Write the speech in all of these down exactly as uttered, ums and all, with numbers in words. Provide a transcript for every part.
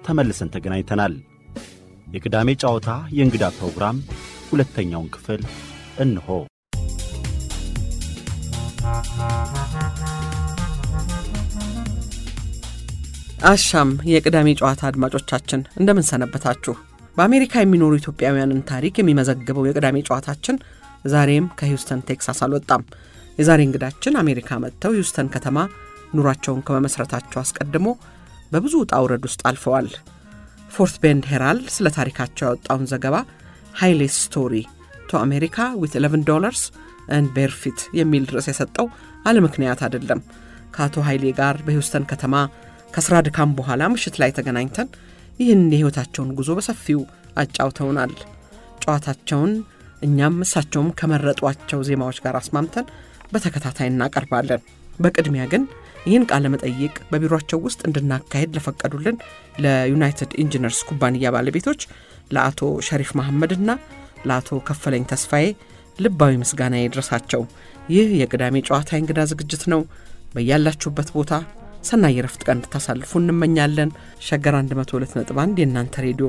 ተመልሰን ተገናኝተናል። የቅዳሜ ጨዋታ የእንግዳ ፕሮግራም ሁለተኛውን ክፍል እንሆ። አሻም የቅዳሜ ጨዋታ አድማጮቻችን እንደምን ሰነበታችሁ? በአሜሪካ የሚኖሩ ኢትዮጵያውያንን ታሪክ የሚመዘግበው የቅዳሜ ጨዋታችን ዛሬም ከሂውስተን ቴክሳስ አልወጣም። የዛሬ እንግዳችን አሜሪካ መጥተው ሂውስተን ከተማ ኑሯቸውን ከመመስረታቸው አስቀድሞ በብዙ ውጣ ውረድ ውስጥ አልፈዋል። ፎርት ቤንድ ሄራልድ ስለ ታሪካቸው ያወጣውን ዘገባ ሃይሌስ ስቶሪ ቱ አሜሪካ ዊት eleven dollars and barefoot የሚል ርዕስ የሰጠው አለ ምክንያት አይደለም። ከአቶ ኃይሌ ጋር በሂውስተን ከተማ ከስራ ድካም በኋላ ምሽት ላይ ተገናኝተን ይህን የህይወታቸውን ጉዞ በሰፊው አጫውተውናል። ጨዋታቸውን እኛም እሳቸውም ከመረጧቸው ዜማዎች ጋር አስማምተን በተከታታይ እናቀርባለን። በቅድሚያ ግን ይህን ቃለ መጠይቅ በቢሮአቸው ውስጥ እንድናካሄድ ለፈቀዱልን ለዩናይትድ ኢንጂነርስ ኩባንያ ባለቤቶች ለአቶ ሸሪፍ መሐመድና ለአቶ ከፈለኝ ተስፋዬ ልባዊ ምስጋና ይድረሳቸው። ይህ የቅዳሜ ጨዋታ እንግዳ ዝግጅት ነው። በያላችሁበት ቦታ ሰናይ ረፍት ቀን እንድታሳልፉ እንመኛለን። ሸገር one oh two point one የእናንተ ሬዲዮ።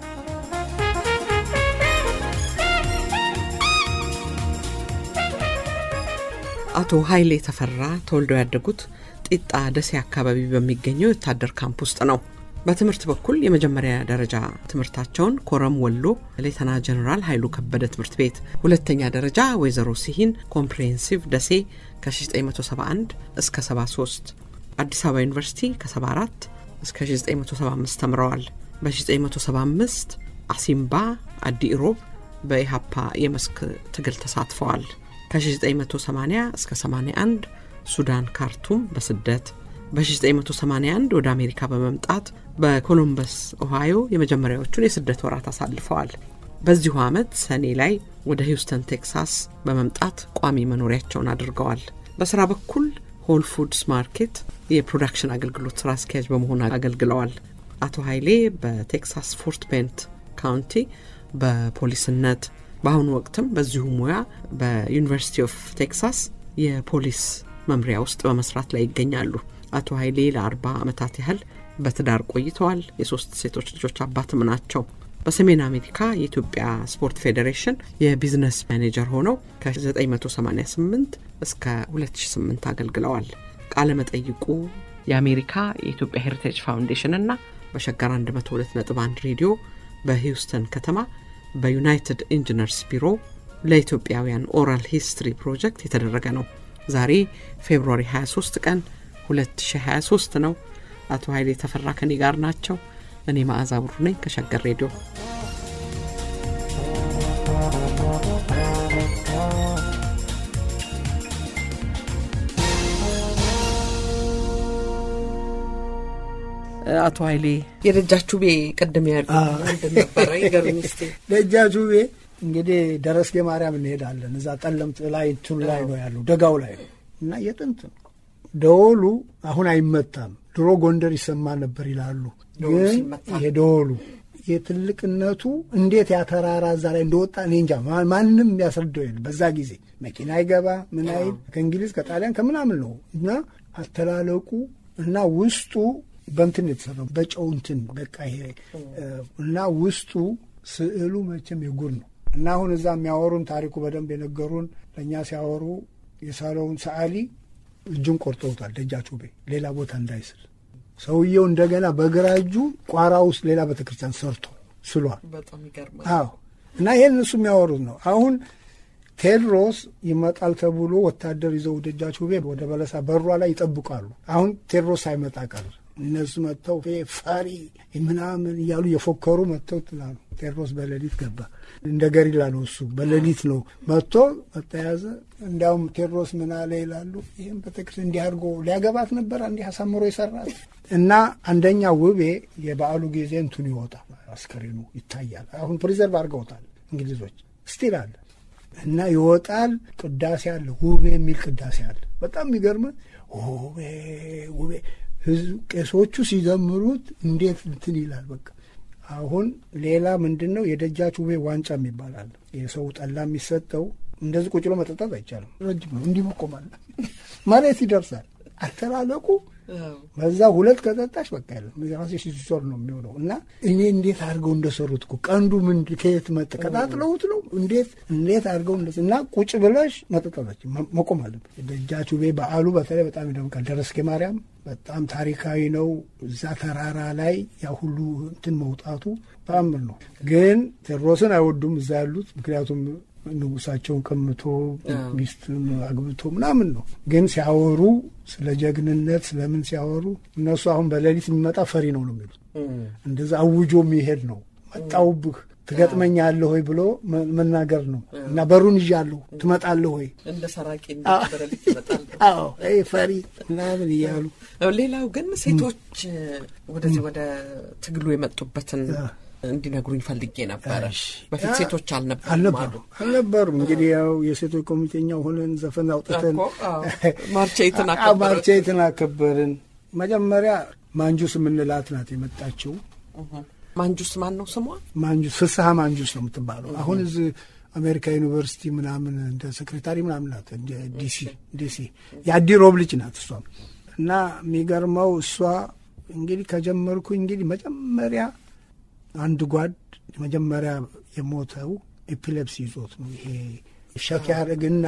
አቶ ኃይሌ ተፈራ ተወልደው ያደጉት ጢጣ ደሴ አካባቢ በሚገኘው ወታደር ካምፕ ውስጥ ነው። በትምህርት በኩል የመጀመሪያ ደረጃ ትምህርታቸውን ኮረም ወሎ ሌተና ጀነራል ኃይሉ ከበደ ትምህርት ቤት፣ ሁለተኛ ደረጃ ወይዘሮ ሲሂን ኮምፕሬሄንሲቭ ደሴ ከ1971 እስከ ሰባ ሶስት፣ አዲስ አበባ ዩኒቨርሲቲ ከ74 እስከ1975 ተምረዋል። በ1975 አሲምባ አዲ ኢሮብ በኢሃፓ የመስክ ትግል ተሳትፈዋል። ከ1980 እስከ ሰማንያ አንድ ሱዳን ካርቱም በስደት፣ በ1981 ወደ አሜሪካ በመምጣት በኮሎምበስ ኦሃዮ የመጀመሪያዎቹን የስደት ወራት አሳልፈዋል። በዚሁ ዓመት ሰኔ ላይ ወደ ሂውስተን ቴክሳስ በመምጣት ቋሚ መኖሪያቸውን አድርገዋል። በስራ በኩል ሆል ፉድስ ማርኬት የፕሮዳክሽን አገልግሎት ስራ አስኪያጅ በመሆን አገልግለዋል። አቶ ኃይሌ በቴክሳስ ፎርት ቤንድ ካውንቲ በፖሊስነት፣ በአሁኑ ወቅትም በዚሁ ሙያ በዩኒቨርሲቲ ኦፍ ቴክሳስ የፖሊስ መምሪያ ውስጥ በመስራት ላይ ይገኛሉ። አቶ ኃይሌ ለአርባ ዓመታት ያህል በትዳር ቆይተዋል። የሶስት ሴቶች ልጆች አባትም ናቸው። በሰሜን አሜሪካ የኢትዮጵያ ስፖርት ፌዴሬሽን የቢዝነስ ማኔጀር ሆነው ከ1988 እስከ ሁለት ሺህ ስምንት አገልግለዋል። ቃለ መጠይቁ የአሜሪካ የኢትዮጵያ ሄሪቴጅ ፋውንዴሽን እና በሸገር one oh two point one ሬዲዮ በሂውስተን ከተማ በዩናይትድ ኢንጂነርስ ቢሮ ለኢትዮጵያውያን ኦራል ሂስትሪ ፕሮጀክት የተደረገ ነው። ዛሬ ፌብሩዋሪ ሃያ ሶስት ቀን ሁለት ሺህ ሃያ ሶስት ነው። አቶ ኃይሌ ተፈራ ከኔ ጋር ናቸው። እኔ ማዕዛ ብሩ ነኝ ከሸገር ሬዲዮ። አቶ ኃይሌ የደጃቹቤ ቀደም ያርጉ እንደነበረ ይገርም እስቲ። ደጃቹቤ እንግዲህ ደረስጌ ማርያም እንሄዳለን። እዛ ጠለምት ላይ ቱል ላይ ነው ያለው፣ ደጋው ላይ እና የጥንት ደወሉ አሁን አይመታም። ድሮ ጎንደር ይሰማ ነበር ይላሉ። ግን የደወሉ የትልቅነቱ እንዴት ያተራራ እዛ ላይ እንደወጣ እኔ እንጃ፣ ማንንም ያስረዳው የለም። በዛ ጊዜ መኪና አይገባ ምን አይል ከእንግሊዝ ከጣሊያን ከምናምን ነው እና አተላለቁ እና ውስጡ በእንትን የተሰራው በጨውንትን በቃ ይሄ እና ውስጡ ስዕሉ መቼም የጉር ነው እና አሁን እዛ የሚያወሩን ታሪኩ በደንብ የነገሩን ለኛ ሲያወሩ የሳለውን ሰዓሊ እጁን ቆርጠውታል ደጃቹቤ ሌላ ቦታ እንዳይስል። ሰውየው እንደገና በግራጁ ቋራ ውስጥ ሌላ ቤተክርስቲያን ሰርቶ ስሏል። በጣም ይገርማል። አዎ እና ይሄን እሱ የሚያወሩት ነው። አሁን ቴድሮስ ይመጣል ተብሎ ወታደር ይዘው ደጃቹቤ ወደ በለሳ በሯ ላይ ይጠብቃሉ። አሁን ቴድሮስ ሳይመጣ ቀረ። እነሱ መጥተው ፈሪ ምናምን እያሉ የፎከሩ መጥተው ትላሉ። ቴድሮስ በሌሊት ገባ። እንደ ገሪላ ነው እሱ በሌሊት ነው መጥቶ ተያዘ። እንዳውም ቴድሮስ ምን አለ ይላሉ፣ ይሄን በተክርስቲያን እንዲያርጎ ሊያገባት ነበር እንዲህ አሳምሮ ይሰራል። እና አንደኛ ውቤ የበዓሉ ጊዜ እንቱን ይወጣል፣ አስከሬኑ ይታያል። አሁን ፕሪዘርቭ አድርገውታል እንግሊዞች ስቲል አለ እና ይወጣል። ቅዳሴ አለ፣ ውቤ የሚል ቅዳሴ አለ። በጣም የሚገርም ውቤ ውቤ ህዝብ ቄሶቹ ሲዘምሩት እንዴት እንትን ይላል። በቃ አሁን ሌላ ምንድነው የደጃቹቤ ዋንጫ የሚባላል። የሰው ጠላ የሚሰጠው እንደዚህ ቁጭሎ መጠጣት አይቻልም። ረጅም ነው፣ እንዲህ መቆማል፣ መሬት ይደርሳል። አተላለቁ በዛ ሁለት ከጠጣሽ በቃ ያለው ራስሽ ሲዞር ነው የሚሆነው። እና እኔ እንዴት አድርገው እንደሰሩት እኮ ቀንዱ ምን ከየት መጣ ቀጣጥለውት ነው እንዴት እንዴት አድርገው እንደዚህ እና ቁጭ ብለሽ መጠጣለች መቆም አለበት። ደጃቹ ቤ በዓሉ በተለይ በጣም ይደምቃል። ደረስኬ ማርያም በጣም ታሪካዊ ነው። እዛ ተራራ ላይ ያ ሁሉ እንትን መውጣቱ ተአምር ነው። ግን ቴዎድሮስን አይወዱም እዛ ያሉት ምክንያቱም ንጉሳቸውን ቀምቶ ሚስቱን አግብቶ ምናምን ነው። ግን ሲያወሩ ስለ ጀግንነት ስለምን ሲያወሩ እነሱ አሁን በሌሊት የሚመጣ ፈሪ ነው ነው የሚሉት። እንደዛ አውጆ የሚሄድ ነው። መጣውብህ ትገጥመኛለህ ሆይ ብሎ መናገር ነው። እና በሩን ይዣለሁ ትመጣለህ ሆይ እንደ ሰራቂ እንደበረልክ ይመጣል። አዎ አይ ፈሪ ምናምን ይያሉ። ሌላው ግን ሴቶች ወደዚህ ወደ ትግሉ የመጡበትን እንዲነግሩኝ ፈልጌ ነበር። በፊት ሴቶች አልነበሩም አልነበሩም። እንግዲህ ያው የሴቶች ኮሚቴኛው ሆነን ዘፈን አውጥተን ማርቼትን አከበርን ማርቼትን አከበርን። መጀመሪያ ማንጁስ ምንላት ናት የመጣችው። ማንጁስ ማን ነው ስሟ? ማንጁስ ፍስሐ ማንጁስ ነው የምትባለው። አሁን እዚህ አሜሪካ ዩኒቨርሲቲ ምናምን እንደ ሴክሬታሪ ምናምን ናት። እንደ ዲሲ ዲሲ ያዲሮብ ልጅ ናት እሷ። እና የሚገርመው እሷ እንግዲህ ከጀመርኩ እንግዲህ መጀመሪያ አንድ ጓድ መጀመሪያ የሞተው ኤፒሌፕሲ ይዞት ነው። ይሄ ሸክ ያደርግና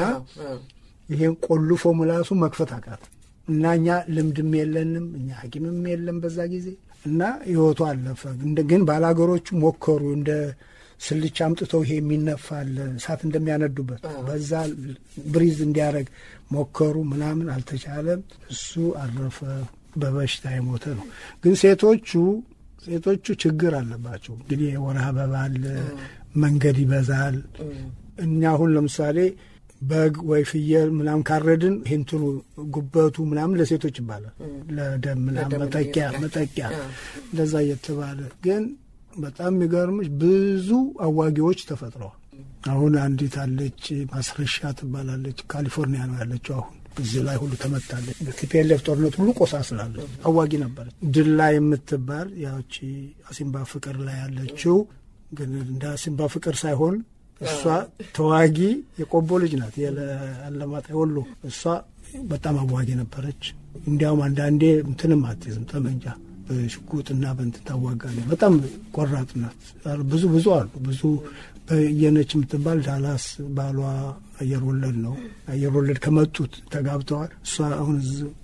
ይሄን ቆልፎ ምላሱ መክፈት አቃት እና እኛ ልምድም የለንም እኛ ሐኪምም የለም በዛ ጊዜ እና ህይወቱ አለፈ። ግን ባላገሮቹ ሞከሩ እንደ ስልቻ አምጥተው ይሄ የሚነፋል እሳት እንደሚያነዱበት በዛ ብሪዝ እንዲያረግ ሞከሩ ምናምን አልተቻለም። እሱ አረፈ በበሽታ የሞተ ነው። ግን ሴቶቹ ሴቶቹ ችግር አለባቸው። እንግዲህ ወርሃ አበባ አለ፣ መንገድ ይበዛል። እኛ አሁን ለምሳሌ በግ ወይ ፍየል ምናምን ካረድን እንትኑ ጉበቱ ምናምን ለሴቶች ይባላል። ለደም ምናምን መጠቂያ መጠቂያ እንደዛ እየተባለ ግን በጣም የሚገርምሽ ብዙ አዋጊዎች ተፈጥረዋል። አሁን አንዲት አለች ማስረሻ ትባላለች። ካሊፎርኒያ ነው ያለችው። አሁን እዚህ ላይ ሁሉ ተመታለች። በቲፒኤልኤፍ ጦርነት ሁሉ ቆሳስላለች። አዋጊ ነበረች። ድላ የምትባል ያቺ አሲምባ ፍቅር ላይ ያለችው ግን እንደ አሲምባ ፍቅር ሳይሆን እሷ ተዋጊ የቆቦ ልጅ ናት። የአለማጣ ወሎ እሷ በጣም አዋጊ ነበረች። እንዲያውም አንዳንዴ እንትንም አትይዝም ጠመንጃ በሽጉጥና በእንትን ታዋጋለች። በጣም ቆራጥ ናት። ብዙ ብዙ አሉ ብዙ በየነች የምትባል ዳላስ ባሏ አየር ወለድ ነው። አየር ወለድ ከመጡት ተጋብተዋል። እሷ አሁን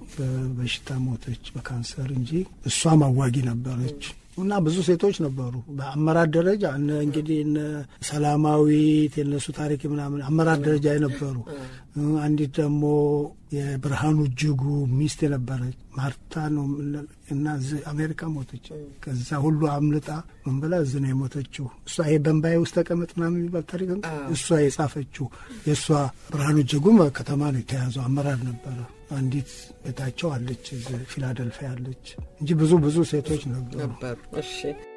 በበሽታ ሞተች በካንሰር እንጂ እሷም አዋጊ ነበረች። እና ብዙ ሴቶች ነበሩ በአመራር ደረጃ እነ እንግዲህ እነ ሰላማዊት የነሱ ታሪክ ምናምን አመራር ደረጃ የነበሩ። አንዲት ደግሞ የብርሃኑ እጅጉ ሚስት የነበረች ማርታ ነው እና አሜሪካ ሞተች። ከዛ ሁሉ አምልጣ ምን ብላ እዚህ ነው የሞተችው። እሷ ይሄ በእምባዬ ውስጥ ተቀመጥ ምናምን የሚባል ታሪክ እሷ የጻፈችው የእሷ ብርሃኑ እጅጉ ከተማ ነው የተያዘው አመራር ነበረ። አንዲት እታቸው አለች ፊላደልፊያ አለች እንጂ ብዙ ብዙ ሴቶች ነበሩ። እሺ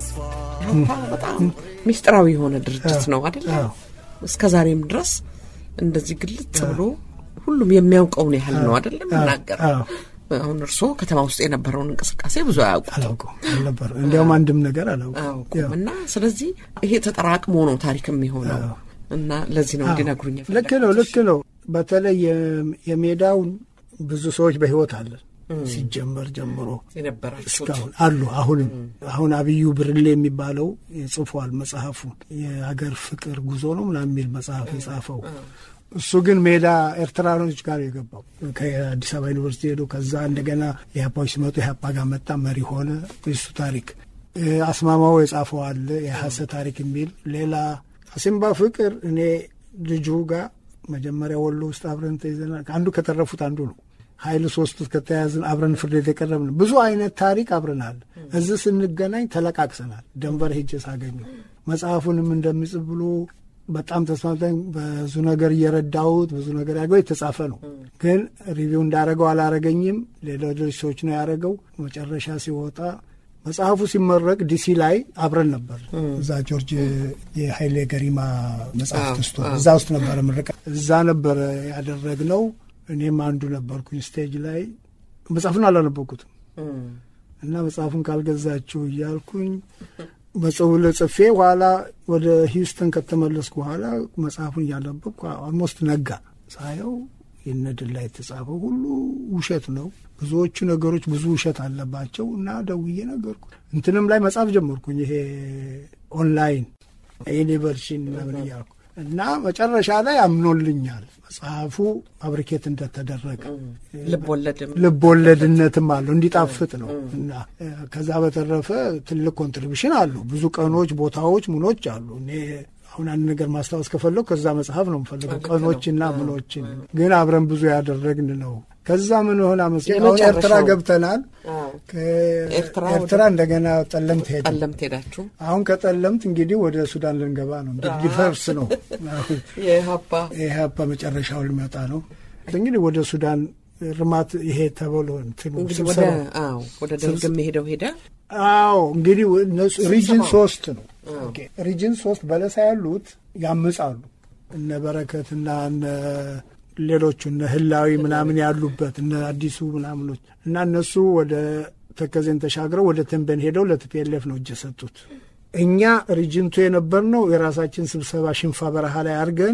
በጣም ሚስጥራዊ የሆነ ድርጅት ነው አይደል? እስከዛሬም ድረስ እንደዚህ ግልጽ ብሎ ሁሉም የሚያውቀውን ያህል ነው አይደል እናገር። አሁን እርሶ ከተማ ውስጥ የነበረውን እንቅስቃሴ ብዙ አያውቁም። አላውቅም አልነበረ እንዲያውም አንድም ነገር አላውቅም። እና ስለዚህ ይሄ ተጠራቅሞ ነው ታሪክ የሚሆነው እና ለዚህ ነው እንዲነግሩኝ ፈልጌ። ልክ ነው ልክ ነው። በተለይ የሜዳውን ብዙ ሰዎች በህይወት አለ ሲጀመር ጀምሮ የነበራቸው አሉ። አሁን አሁን አብዩ ብርሌ የሚባለው ጽፏል መጽሐፉ የሀገር ፍቅር ጉዞ ነው ምናምን የሚል መጽሐፍ የጻፈው እሱ ግን ሜዳ ኤርትራኖች ጋር የገባው ከአዲስ አበባ ዩኒቨርሲቲ ሄዶ ከዛ እንደገና የሀፓዎች ሲመጡ የሀፓ ጋር መጣ መሪ ሆነ። እሱ ታሪክ አስማማው የጻፈው አለ የሐሰት ታሪክ የሚል ሌላ አሲምባ ፍቅር እኔ ልጁ ጋር መጀመሪያ ወሎ ውስጥ አብረን ተይዘናል። አንዱ ከተረፉት አንዱ ነው። ኃይሉ ሶስቱ ከተያዝን አብረን ፍርድ የተቀረብን ብዙ አይነት ታሪክ አብረናል። እዚህ ስንገናኝ ተለቃቅሰናል። ደንበር ሄጄ ሳገኘው መጽሐፉንም እንደሚጽፍ ብሎ በጣም ተስማምተን ብዙ ነገር እየረዳሁት ብዙ ነገር ያገው የተጻፈ ነው። ግን ሪቪው እንዳረገው አላረገኝም። ሌሎች ሰዎች ነው ያረገው። መጨረሻ ሲወጣ መጽሐፉ ሲመረቅ ዲሲ ላይ አብረን ነበር። እዛ ጆርጅ የኃይሌ ገሪማ መጽሐፍ ውስጥ እዛ ውስጥ ነበር ምርቃ እዛ ነበር ያደረግነው። እኔም አንዱ ነበርኩኝ ስቴጅ ላይ። መጽሐፉን አላነበብኩትም እና መጽሐፉን ካልገዛችሁ እያልኩኝ በጽሁፍ ለጽፌ ኋላ ወደ ሂውስተን ከተመለስኩ በኋላ መጽሐፉን እያነበብኩ ኦልሞስት ነጋ ሳየው የነድል ላይ የተጻፈው ሁሉ ውሸት ነው። ብዙዎቹ ነገሮች ብዙ ውሸት አለባቸው እና ደውዬ ነገርኩ። እንትንም ላይ መጻፍ ጀመርኩኝ ይሄ ኦንላይን ዩኒቨርሲቲ ነበር ያልኩ እና መጨረሻ ላይ አምኖልኛል መጽሐፉ ፋብሪኬት እንደተደረገ። ልቦለድም ልቦለድነትም አለው እንዲጣፍጥ ነው እና ከዛ በተረፈ ትልቅ ኮንትሪቢዩሽን አለው። ብዙ ቀኖች፣ ቦታዎች፣ ምኖች አሉ። እኔ አሁን አንድ ነገር ማስታወስ ከፈለኩ ከዛ መጽሐፍ ነው የምፈልገው ቀኖችና ምኖችን ግን አብረን ብዙ ያደረግን ነው። ከዛ ምን ሆነ መስሎኝ አሁን ኤርትራ ገብተናል። ከኤርትራ እንደገና ጠለምት ሄደ ጠለምት ሄዳችሁ አሁን ከጠለምት እንግዲህ ወደ ሱዳን ልንገባ ነው። ዲፈርስ ነው የኢህአፓ የኢህአፓ መጨረሻው ሊመጣ ነው። እንግዲህ ወደ ሱዳን ርማት ይሄ ተብሎ እንትኑ ወደ አዎ ወደ ደርግም ሄደው ሄደ። አዎ እንግዲህ ሪጅን ሶስት ነው። ኦኬ ሪጅን ሶስት በለሳ ያሉት ያምጻሉ እነ በረከትና እነ ሌሎቹ እነ ህላዊ ምናምን ያሉበት እነ አዲሱ ምናምኖች እና እነሱ ወደ ተከዜን ተሻግረው ወደ ተንበን ሄደው ለቲፒኤልኤፍ ነው እጅ ሰጡት። እኛ ሪጅንቱ የነበርነው የራሳችን ስብሰባ ሽንፋ በረሃ ላይ አድርገን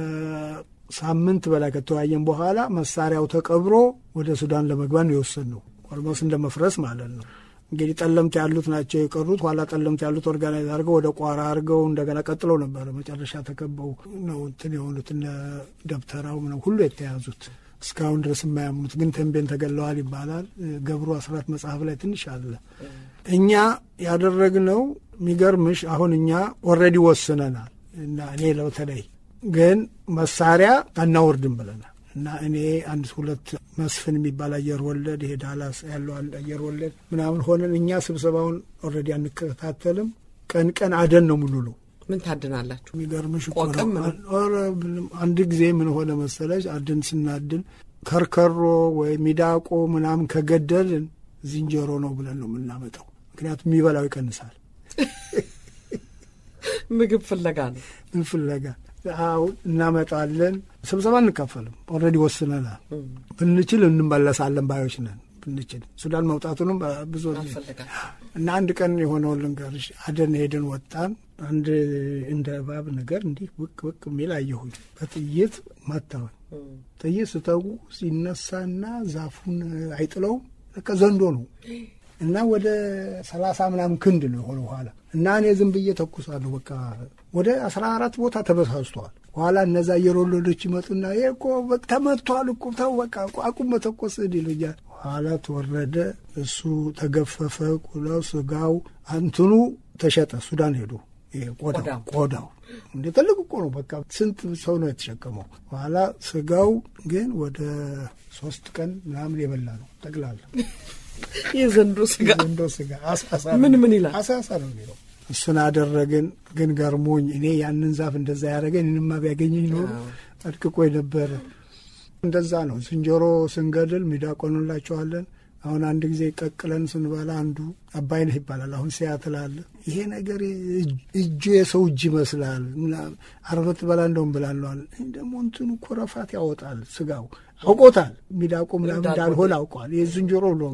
ከሳምንት በላይ ከተወያየን በኋላ መሳሪያው ተቀብሮ ወደ ሱዳን ለመግባት ነው የወሰንነው። ኦልሞስት እንደመፍረስ ማለት ነው። እንግዲህ ጠለምት ያሉት ናቸው የቀሩት። ኋላ ጠለምት ያሉት ኦርጋናይዝ አድርገው ወደ ቋራ አድርገው እንደገና ቀጥለው ነበር። መጨረሻ ተከበው ነው እንትን የሆኑት እነ ደብተራው ነው ሁሉ የተያዙት እስካሁን ድረስ የማያምኑት ግን ተንቤን ተገለዋል ይባላል። ገብሩ አስራት መጽሐፍ ላይ ትንሽ አለ። እኛ ያደረግነው የሚገርምሽ አሁን እኛ ኦልሬዲ ወስነናል እና እኔ ለተለይ ግን መሳሪያ አናወርድም ብለናል እና እኔ አንድ ሁለት መስፍን የሚባል አየር ወለድ ይሄ ዳላስ ያለው አየር ወለድ ምናምን ሆነን እኛ ስብሰባውን ኦልሬዲ አንከታተልም። ቀን ቀን አደን ነው ሙሉ ነው። ምን ታድናላችሁ? የሚገርምሽ አንድ ጊዜ ምን ሆነ መሰለሽ አድን ስናድን ከርከሮ ወይ ሚዳቆ ምናምን ከገደልን ዝንጀሮ ነው ብለን ነው የምናመጣው። ምክንያቱም የሚበላው ይቀንሳል። ምግብ ፍለጋ ነው ምን ፍለጋ አው እናመጣለን። ስብሰባ እንካፈልም ኦልሬዲ ወስነናል። ብንችል እንመለሳለን ባዮች ነን። ብንችል ሱዳን መውጣቱንም ብዙ እና አንድ ቀን የሆነው ልንገርሽ አደን ሄደን ወጣን። አንድ እንደ እባብ ነገር እንዲህ ውቅ ውቅ የሚል አየሁኝ። በጥይት መታወኝ። ጥይት ስተው ሲነሳና ዛፉን አይጥለው ለካ ዘንዶ ነው እና ወደ ሰላሳ ምናምን ክንድ ነው የሆነው ኋላ እና እኔ ዝም ብዬ ተኩሳለሁ። በቃ ወደ አስራ አራት ቦታ ተበሳስቷል። ኋላ እነዛ የሮሎዶች ይመጡና ይሄኮ በቃ ተመቷል እኮ ተው በቃ አቁም መተኮስ ይሉኛል። ኋላ ተወረደ። እሱ ተገፈፈ። ቁላው ስጋው አንትኑ ተሸጠ። ሱዳን ሄዱ። ይሄ ቆዳው ቆዳው እንደ ትልቅ እኮ ነው። በቃ ስንት ሰው ነው የተሸከመው። ኋላ ስጋው ግን ወደ ሶስት ቀን ምናምን የበላ ነው ጠቅላላ የዘንዶ ስጋ ዘንዶ ስጋ አሳሳ ምን ምን ይላል አሳሳ ነው የሚለው። እሱን አደረግን። ግን ገርሞኝ እኔ ያንን ዛፍ እንደዛ ያደረገኝ እንማ ቢያገኘኝ ነው አድቅቆኝ ነበር። እንደዛ ነው ዝንጀሮ ስንገድል ሚዳቆንላቸዋለን። አሁን አንድ ጊዜ ቀቅለን ስንበላ አንዱ አባይነህ ይባላል። አሁን ሲያትል አለ ይሄ ነገር እጁ የሰው እጅ ይመስላል እና አርበት በላ እንደውም ብላለዋል። ደግሞ እንትኑ ኮረፋት ያወጣል ስጋው አውቆታል። ሚዳቆ ምናምን እንዳልሆነ አውቀዋል። ይሄ ዝንጀሮ ነው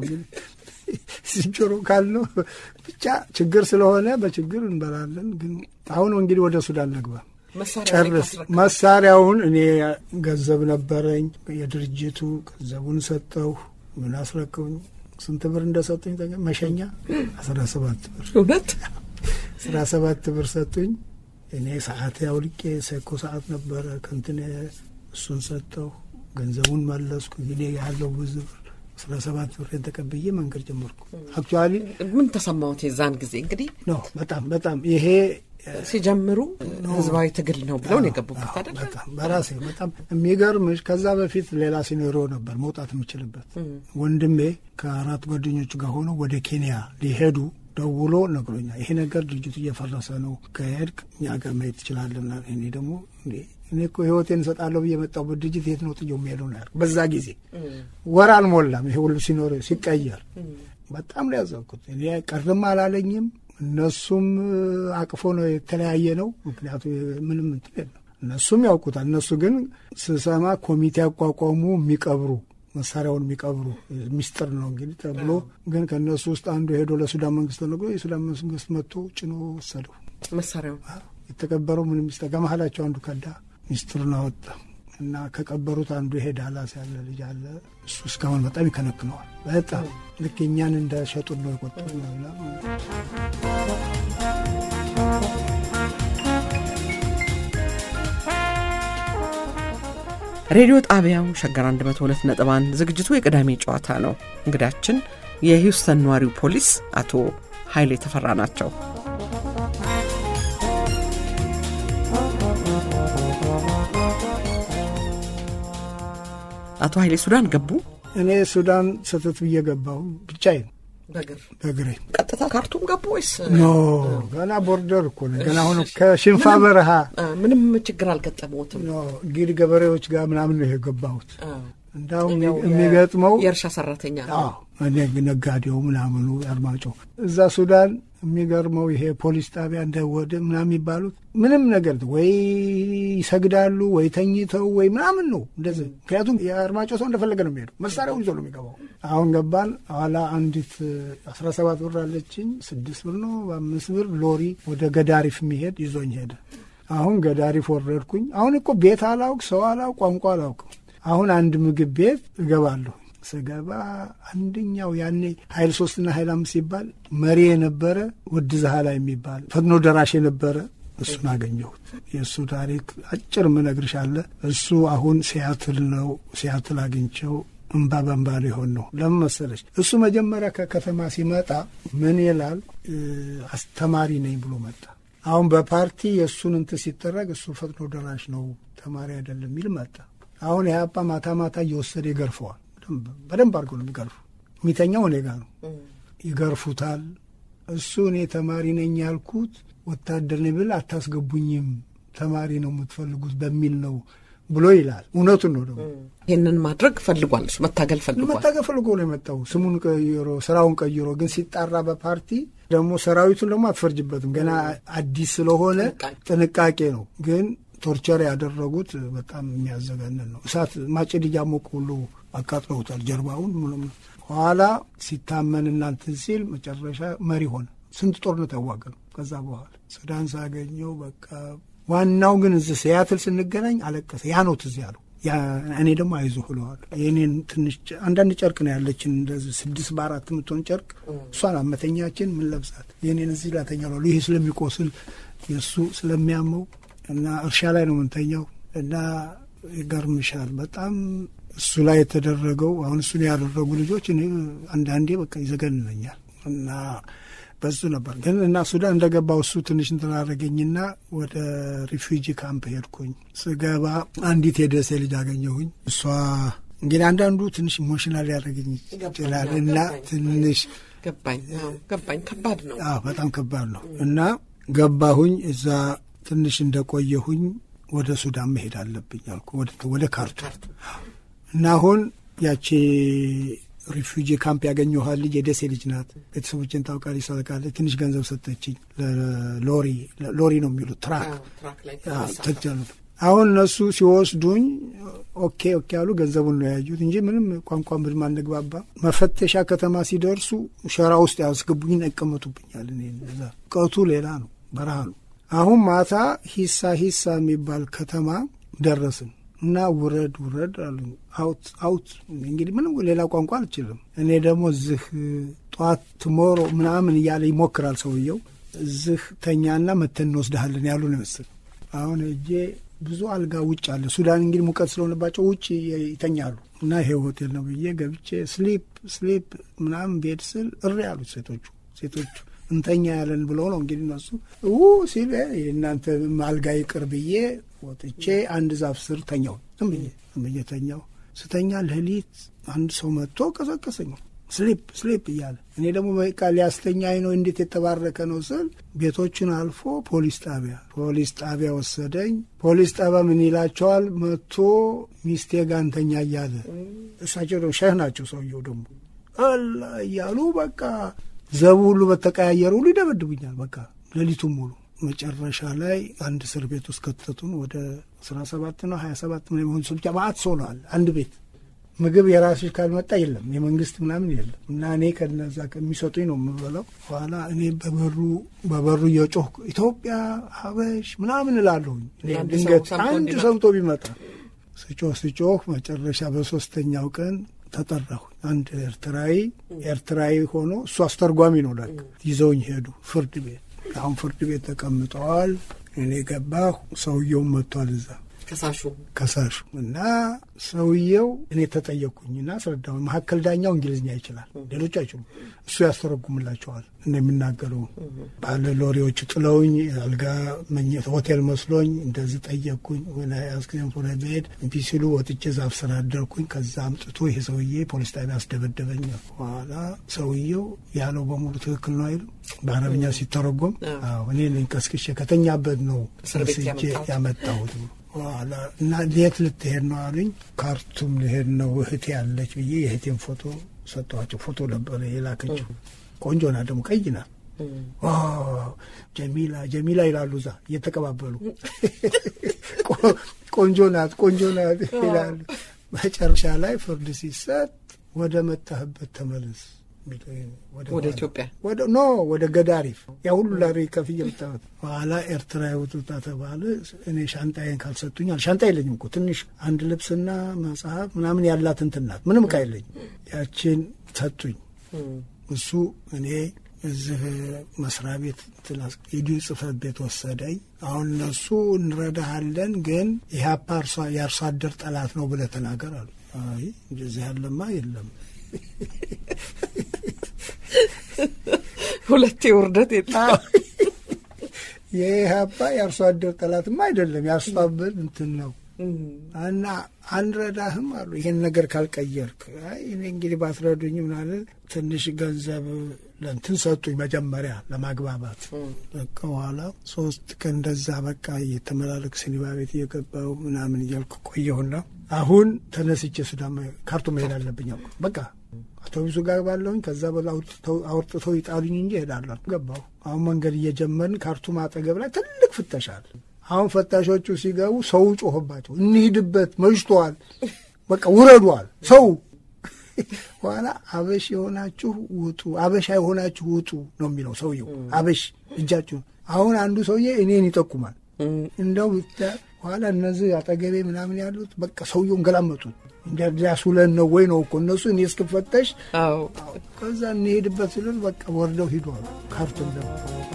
ዝንጀሮ ካልነው ብቻ ችግር ስለሆነ በችግር እንበላለን። ግን አሁን እንግዲህ ወደ ሱዳን ነግባ ጨርስ መሳሪያውን እኔ ገንዘብ ነበረኝ የድርጅቱ ገንዘቡን ሰጠው። ምን አስረከቡኝ? ስንት ብር እንደሰጡኝ መሸኛ አስራ ሰባት ብር እውነት አስራ ሰባት ብር ሰጡኝ። እኔ ሰዓት ያውልቄ ሰኮ ሰዓት ነበረ ከንትን እሱን ሰጠው። ገንዘቡን መለስኩ። እንግዲህ ያለው ብዙ ብር አስራ ሰባት ብር ተቀብዬ መንገድ ጀመርኩ። አክቹአሊ ምን ተሰማውት የዛን ጊዜ? እንግዲህ ነው በጣም በጣም ይሄ ሲጀምሩ ህዝባዊ ትግል ነው ብለው ነው የገቡበት አይደል? በጣም በራሴ በጣም የሚገርምሽ ከዛ በፊት ሌላ ሲኖረው ነበር መውጣት የምችልበት። ወንድሜ ከአራት ጓደኞቹ ጋር ሆኖ ወደ ኬንያ ሊሄዱ ደውሎ ነግሮኛል። ይሄ ነገር ድርጅቱ እየፈረሰ ነው ከሄድክ እኛ ጋር መሄድ ትችላለና እኔ ደግሞ እኔ እኮ ህይወቴን እሰጣለሁ ብዬ መጣሁበት ድርጅት የት ነው ጥዬው የምሄደው ነው ያልኩት። በዛ ጊዜ ወር አልሞላም ይሄ ሁሉ ሲኖር ሲቀየር በጣም ነው ያዘንኩት። እኔ ቀርም አላለኝም። እነሱም አቅፎ ነው የተለያየ ነው። ምክንያቱም ምንም እንትን የለም። እነሱም ያውቁታል። እነሱ ግን ስሰማ ኮሚቴ አቋቋሙ የሚቀብሩ መሳሪያውን የሚቀብሩ ሚስጥር ነው እንግዲህ ተብሎ ግን ከነሱ ውስጥ አንዱ ሄዶ ለሱዳን መንግስት ተነግሮ የሱዳን መንግስት መጥቶ ጭኖ ወሰደው። መሳሪያው የተቀበረው ምንም ሚስጥር ከመሀላቸው አንዱ ከዳ ሚስጥሩን አወጣ። እና ከቀበሩት አንዱ ይሄ ዳላስ ያለ ልጅ አለ። እሱ እስካሁን በጣም ይከነክነዋል። በጣም ልክ እኛን እንደሸጡን ነው የቆጠሩ ነው። ሬዲዮ ጣቢያው ሸገር አንድ መቶ ሁለት ነጥብ አንድ ዝግጅቱ የቅዳሜ ጨዋታ ነው። እንግዳችን የሂውስተን ነዋሪው ፖሊስ አቶ ኃይሌ ተፈራ ናቸው። አቶ ኃይሌ ሱዳን ገቡ? እኔ ሱዳን ሰተት ብዬ ገባሁ ብቻዬን በግር በግሬ። ቀጥታ ካርቱም ገቡ ወይስ? ኖ ገና ቦርደር እኮ ነው። ገና አሁን ከሽንፋ በረሃ ምንም ችግር አልገጠመውትም? ኖ እንግዲህ ገበሬዎች ጋር ምናምን ነው የገባሁት። እንዳው የሚገጥመው የእርሻ ሰራተኛ ነው። አዎ እኔ ነጋዴው ምናምኑ አርማጮ እዛ ሱዳን የሚገርመው ይሄ ፖሊስ ጣቢያ እንደወደ ምናምን የሚባሉት ምንም ነገር ወይ ይሰግዳሉ ወይ ተኝተው ወይ ምናምን ነው እንደዚህ። ምክንያቱም የአርማጮ ሰው እንደፈለገ ነው የሚሄዱ፣ መሳሪያውን ይዞ ነው የሚገባው። አሁን ገባን። ኋላ አንዲት አስራ ሰባት ብር አለችኝ፣ ስድስት ብር ነው በአምስት ብር ሎሪ ወደ ገዳሪፍ የሚሄድ ይዞኝ ሄደ። አሁን ገዳሪፍ ወረድኩኝ። አሁን እኮ ቤት አላውቅ፣ ሰው አላውቅ፣ ቋንቋ አላውቅም። አሁን አንድ ምግብ ቤት እገባለሁ። ስገባ አንደኛው ያኔ ኃይል ሶስትና ኃይል አምስት ሲባል መሪ የነበረ ውድ ዛህላ የሚባል ፈጥኖ ደራሽ የነበረ እሱን አገኘሁት። የእሱ ታሪክ አጭር ምነግርሽ አለ። እሱ አሁን ሲያትል ነው። ሲያትል አግኝቸው እምባ በእምባ ሊሆን ነው። ለምን መሰለሽ? እሱ መጀመሪያ ከከተማ ሲመጣ ምን ይላል? አስተማሪ ነኝ ብሎ መጣ። አሁን በፓርቲ የእሱን እንትን ሲጠረግ እሱ ፈጥኖ ደራሽ ነው ተማሪ አይደለም የሚል መጣ። አሁን የአባ ማታ ማታ እየወሰደ ይገርፈዋል። በደንብ አድርገው ነው የሚገርፉ። የሚተኛው እኔ ጋር ነው። ይገርፉታል። እሱ እኔ ተማሪ ነኝ ያልኩት ወታደር ነኝ ብል አታስገቡኝም፣ ተማሪ ነው የምትፈልጉት በሚል ነው ብሎ ይላል። እውነቱን ነው ደግሞ። ይህንን ማድረግ ፈልጓል። እሱ መታገል ፈልጓል። መታገል ፈልጎ ነው የመጣው። ስሙን ቀይሮ ስራውን ቀይሮ ግን ሲጣራ በፓርቲ ደግሞ ሰራዊቱን ደግሞ አትፈርጅበትም። ገና አዲስ ስለሆነ ጥንቃቄ ነው። ግን ቶርቸር ያደረጉት በጣም የሚያዘገንን ነው። እሳት ማጭድ እያሞቁ ሁሉ አቃጥለውታል ጀርባውን። ኋላ ሲታመን እናንትን ሲል መጨረሻ መሪ ሆነ። ስንት ጦርነት ያዋገሉ። ከዛ በኋላ ሱዳን ሳገኘው በቃ ዋናው ግን እዚህ ሲያትል ስንገናኝ አለቀሰ። ያ ነው ትዝ ያለው። ያ እኔ ደግሞ አይዞህ ብለዋል። የኔን ትንሽ አንዳንድ ጨርቅ ነው ያለችን እንደዚህ ስድስት በአራት የምትሆን ጨርቅ እሷን አመተኛችን ምን ለብሳት የኔን እዚህ ላተኛው ነው። ይሄ ስለሚቆስል የእሱ ስለሚያመው እና እርሻ ላይ ነው ምንተኛው እና ይገርምሻል በጣም እሱ ላይ የተደረገው አሁን እሱን ያደረጉ ልጆች እኔ አንዳንዴ በቃ ይዘገንነኛል። እና በሱ ነበር ግን እና ሱዳን እንደገባው እሱ ትንሽ እንትን አደረገኝና ወደ ሪፊውጂ ካምፕ ሄድኩኝ። ስገባ አንዲት የደሴ ልጅ አገኘሁኝ። እሷ እንግዲህ አንዳንዱ ትንሽ ኢሞሽናል ያደረገኝ ይችላል እና ትንሽ ገባኝ ገባኝ ከባድ ነው። አዎ በጣም ከባድ ነው። እና ገባሁኝ እዛ ትንሽ እንደቆየሁኝ ወደ ሱዳን መሄድ አለብኝ አልኩ፣ ወደ ወደ ካርቱም። እና አሁን ያቺ ሪፊውጂ ካምፕ ያገኘኋት ልጅ የደሴ ልጅ ናት። ቤተሰቦችን ታውቃለች፣ ታውቃለች። ትንሽ ገንዘብ ሰጠችኝ ለሎሪ ሎሪ ነው የሚሉት ትራክ ትራክ። አሁን እነሱ ሲወስዱኝ ኦኬ ኦኬ ያሉ ገንዘቡን ነው ያዩት እንጂ ምንም ቋንቋ ምንም አንግባባ። መፈተሻ ከተማ ሲደርሱ ሸራ ውስጥ ያስገቡኝ፣ ያቀመጡብኛል። እኔ እዛ ቀቱ ሌላ ነው፣ በረሃ ነው። አሁን ማታ ሂሳ ሂሳ የሚባል ከተማ ደረስን እና ውረድ ውረድ አሉ። አውት አውት እንግዲህ ምንም ሌላ ቋንቋ አልችልም። እኔ ደግሞ እዚህ ጧት ትሞሮ ምናምን እያለ ይሞክራል ሰውየው። እዚህ ተኛና መተን እንወስድሃለን ያሉ ነው መሰል። አሁን እጄ ብዙ አልጋ ውጭ አለ። ሱዳን እንግዲህ ሙቀት ስለሆነባቸው ውጭ ይተኛሉ። እና ይሄ ሆቴል ነው ብዬ ገብቼ ስሊፕ ስሊፕ ምናምን ቤድ ስል እሪ ያሉት ሴቶቹ ሴቶቹ እንተኛ ያለን ብለው ነው እንግዲህ እነሱ ኡ ሲል እናንተ አልጋ ይቅር ብዬ ወጥቼ አንድ ዛፍ ስር ተኛው። ዝም ብዬ ዝም ብዬ ተኛው። ስተኛ ሌሊት አንድ ሰው መጥቶ ቀሰቀሰኝ። ስሊፕ ስሊፕ እያለ እኔ ደግሞ በቃ ሊያስተኛኝ ነው። እንዴት የተባረከ ነው ስል ቤቶቹን አልፎ ፖሊስ ጣቢያ ፖሊስ ጣቢያ ወሰደኝ። ፖሊስ ጣቢያ ምን ይላቸዋል መጥቶ ሚስቴ ጋር እንተኛ እያለ እሳቸው ደግሞ ሸህ ናቸው። ሰውየው ደግሞ አላ እያሉ በቃ ዘቡ ሁሉ በተቀያየሩ ሁሉ ይደበድቡኛል። በቃ ሌሊቱን ሙሉ። መጨረሻ ላይ አንድ እስር ቤት ውስጥ ከተቱን። ወደ አስራ ሰባት ነው ሀያ ሰባት ነው የሚሆን ሰው ብቻ ማአት ሰው ነው አለ። አንድ ቤት ምግብ የራስሽ ካልመጣ የለም፣ የመንግስት ምናምን የለም። እና እኔ ከነዛ ከሚሰጡኝ ነው የምበላው። ኋላ እኔ በበሩ በበሩ እየጮህኩ ኢትዮጵያ ሀበሽ ምናምን እላለሁኝ። ድንገት አንድ ሰምቶ ቢመጣ ስጮህ ስጮህ መጨረሻ በሶስተኛው ቀን ተጠራሁ። አንድ ኤርትራዊ ኤርትራዊ ሆኖ እሱ አስተርጓሚ ነው ለካ ይዘውኝ ሄዱ ፍርድ ቤት። አሁን ፍርድ ቤት ተቀምጠዋል። እኔ ገባሁ። ሰውየው መጥቷል እዛ ከሳሹ ከሳሹ እና ሰውየው እኔ ተጠየቅኩኝና አስረዳሁ። መሀከል ዳኛው እንግሊዝኛ ይችላል፣ ሌሎች አይችሉም። እሱ ያስተረጉምላቸዋል እና የሚናገረው ባለ ሎሪዎች ጥለውኝ አልጋ መኝታ ሆቴል መስሎኝ እንደዚህ ጠየቅኩኝ። ወላ ያስከም ፎረ ቤድ ቢሲሉ ወጥቼ ዛፍ ስራ አደርኩኝ። ከዛ አምጥቶ ይሄ ሰውዬ ፖሊስ ጣቢያ አስደበደበኝ። ኋላ ሰውየው ያለው በሙሉ ትክክል ነው አይሉ በአረብኛ ሲተረጎም አዎ እኔ ነኝ ቀስቅሼ ከተኛበት ነው ስርጭ ያመጣሁት። ኋላ እና የት ልትሄድ ነው አሉኝ። ካርቱም ልሄድ ነው እህቴ ያለች ብዬ የእህቴን ፎቶ ሰጠኋቸው። ፎቶ ነበር የላከችው። ቆንጆ ናት ደግሞ ቀይ ናት። ዋው ጀሚላ ጀሚላ ይላሉ እዛ እየተቀባበሉ ቆንጆ ናት ቆንጆ ናት ይላሉ። መጨረሻ ላይ ፍርድ ሲሰጥ ወደ መጣህበት ተመለስ ወደ ኢትዮጵያ ወደ ኖ ወደ ገዳሪፍ ያ ሁሉ ላሪ ከፍዬ መጣሁት። ኋላ ኤርትራ ውጡታ ተባለ። እኔ ሻንጣዬን ካልሰጡኝ ሻንጣ የለኝም እኮ ትንሽ አንድ ልብስና መጽሐፍ ምናምን ያላት እንትን ናት። ምንም ዕቃ የለኝም። ያችን ሰጡኝ። እሱ እኔ እዚህ መስሪያ ቤት ትላስ ኢዲዩ ጽሕፈት ቤት ወሰደኝ። አሁን እነሱ እንረዳሃለን ግን ኢህአፓ የአርሶ አደር ጠላት ነው ብለህ ተናገር አሉ። አይ እንደዚህ ያለማ የለም። ሁለቴ ውርደት የጣ የኢህአፓ የአርሶ አደር ጠላትማ አይደለም፣ የአርሶ አደር እንትን ነው እና አንረዳህም አሉ። ይሄን ነገር ካልቀየርክ አይ እኔ እንግዲህ ባትረዱኝ ምናምን ትንሽ ገንዘብ ለእንትን ሰጡኝ መጀመሪያ ለማግባባት። በቃ በኋላ ሶስት ቀን እንደዛ በቃ እየተመላለክ ሲኒማ ቤት እየገባሁ ምናምን እያልኩ ቆየሁና አሁን ተነስቼ ሱዳን ካርቱም መሄድ አለብኝ አልኩ። በቃ አውቶቡሱ ጋር ባለሁኝ ከዛ በላ አውርጥተው ይጣሉኝ እንጂ እሄዳለሁ። ገባሁ። አሁን መንገድ እየጀመርን ካርቱም አጠገብ ላይ ትልቅ ፍተሻ አለ። አሁን ፈታሾቹ ሲገቡ ሰው ጮህባቸው እንሂድበት መሽቷል፣ በቃ ውረዷል ሰው። ኋላ አበሽ የሆናችሁ ውጡ፣ አበሻ የሆናችሁ ውጡ ነው የሚለው ሰውየው። አበሽ እጃችሁ። አሁን አንዱ ሰውዬ እኔን ይጠቁማል እንደው ኋላ እነዚህ አጠገቤ ምናምን ያሉት በቃ ሰውየውን ገላመጡት። እንደዚያሱለን ነው ወይ ነው እኮ እነሱ እኔ እስክፈተሽ አዎ ከዛ እንሄድበት ሲሉ በቃ ወርደው ሂዷል ካርቱም ደግሞ።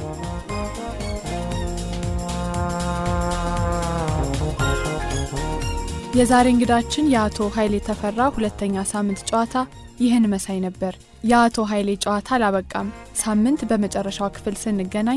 የዛሬ እንግዳችን የአቶ ኃይሌ ተፈራ ሁለተኛ ሳምንት ጨዋታ ይህን መሳይ ነበር። የአቶ ኃይሌ ጨዋታ አላበቃም። ሳምንት በመጨረሻው ክፍል ስንገናኝ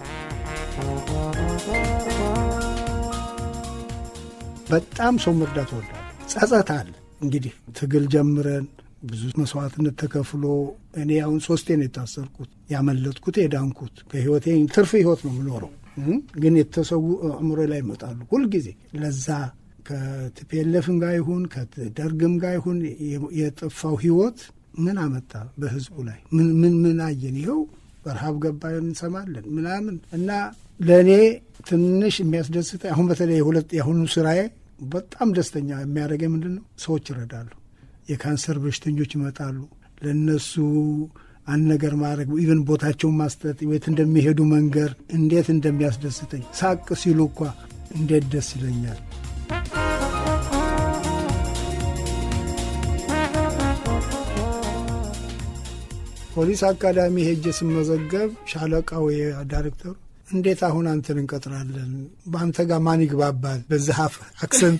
በጣም ሰው መርዳት ወዳል ጸጸታል። እንግዲህ ትግል ጀምረን ብዙ መስዋዕትነት ተከፍሎ እኔ አሁን ሶስቴ ነው የታሰርኩት። ያመለጥኩት የዳንኩት ከህይወቴ ትርፍ ህይወት ነው የምኖረው። ግን የተሰው አእምሮ ላይ ይመጣሉ ሁልጊዜ ለዛ ከቲፒኤልኤፍም ጋር ይሁን ከደርግም ጋር ይሁን የጠፋው ህይወት ምን አመጣ በህዝቡ ላይ ምን ምን ምን አየን? ይኸው በረሃብ ገባን እንሰማለን ምናምን እና ለእኔ ትንሽ የሚያስደስተ አሁን በተለይ ሁለት የአሁኑ ስራዬ በጣም ደስተኛ የሚያደርገኝ ምንድን ነው? ሰዎች ይረዳሉ። የካንሰር በሽተኞች ይመጣሉ። ለእነሱ አንድ ነገር ማድረግ ኢቨን ቦታቸውን ማስጠት ቤት እንደሚሄዱ መንገር እንዴት እንደሚያስደስተኝ ሳቅ ሲሉ እንኳ እንዴት ደስ ይለኛል። ፖሊስ አካዳሚ ሄጄ ስመዘገብ ሻለቃው ዳይሬክተሩ እንዴት አሁን አንተን እንቀጥራለን? በአንተ ጋር ማን ይግባባል? በዛህ አክሰንት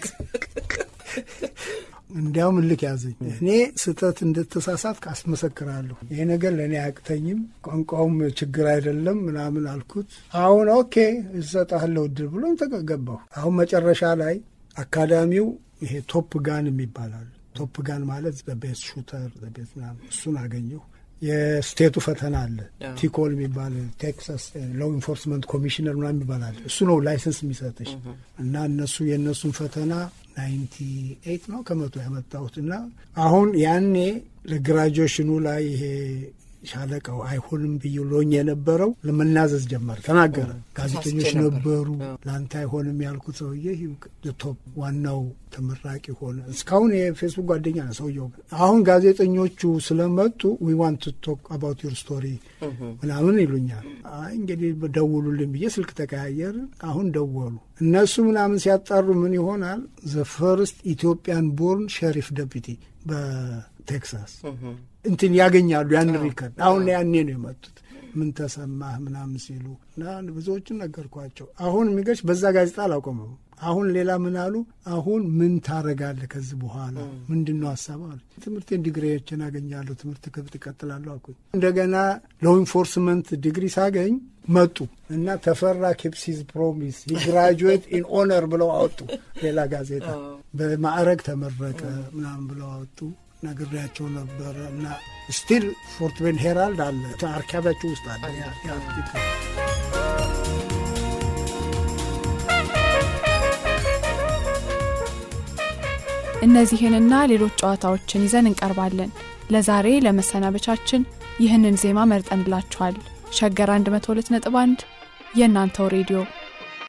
እንዲያውም ልክ ያዘኝ። እኔ ስህተት እንደተሳሳት ካስመሰክራለሁ። ይሄ ነገር ለእኔ አያቅተኝም፣ ቋንቋውም ችግር አይደለም ምናምን አልኩት። አሁን ኦኬ እሰጥሃለሁ እድል ብሎኝ ተገባሁ። አሁን መጨረሻ ላይ አካዳሚው ይሄ ቶፕ ጋን የሚባላል። ቶፕ ጋን ማለት በቤስ ሹተር በቤት ምናምን እሱን አገኘሁ። የስቴቱ ፈተና አለ ቲኮል የሚባል ቴክሳስ ሎው ኢንፎርስመንት ኮሚሽነር ምናምን ይባላል። እሱ ነው ላይሰንስ የሚሰጥሽ እና እነሱ የእነሱን ፈተና ናይንቲ ኤይት ነው ከመቶ ያመጣሁት እና አሁን ያኔ ለግራጁዌሽኑ ላይ ይሄ ሻለቃው አይሆንም ብዬሎኝ የነበረው ለመናዘዝ ጀመር ተናገረ። ጋዜጠኞች ነበሩ ላንተ አይሆንም ያልኩት ሰውዬ ቶፕ ዋናው ተመራቂ ሆነ። እስካሁን የፌስቡክ ጓደኛ ነው ሰውየው። አሁን ጋዜጠኞቹ ስለመጡ we want to talk about your story ምናምን ይሉኛል። አይ እንግዲህ ደውሉልኝ ብዬ ስልክ ተቀያየር። አሁን ደወሉ እነሱ ምናምን ሲያጣሩ ምን ይሆናል the first Ethiopian born sheriff deputy በቴክሳስ እንትን ያገኛሉ ያን ሪከርድ። አሁን ያኔ ነው የመጡት ምን ተሰማህ ምናምን ሲሉ እና ብዙዎችን ነገርኳቸው። አሁን የሚገርምሽ በዛ ጋዜጣ አላቆመም። አሁን ሌላ ምን አሉ አሁን ምን ታረጋለህ ከዚህ በኋላ ምንድነው ሐሳብህ? ትምህርቴን ዲግሪዎችን አገኛለሁ ትምህርት ከብት እቀጥላለሁ አልኩኝ። እንደገና ሎው ኢንፎርስመንት ዲግሪ ሳገኝ መጡ እና ተፈራ keeps his promise he graduate in honor ብለው አወጡ። ሌላ ጋዜጣ በማዕረግ ተመረቀ ምናምን ብለው አወጡ። ነግሬያቸው ነበር እና ስቲል ፎርት ቤን ሄራልድ አለ አርካይቫቸው ውስጥ አለ ያ ያ እነዚህንና ሌሎች ጨዋታዎችን ይዘን እንቀርባለን። ለዛሬ ለመሰናበቻችን ይህንን ዜማ መርጠንላችኋል። ሸገር one oh two ነጥብ one የእናንተው ሬዲዮ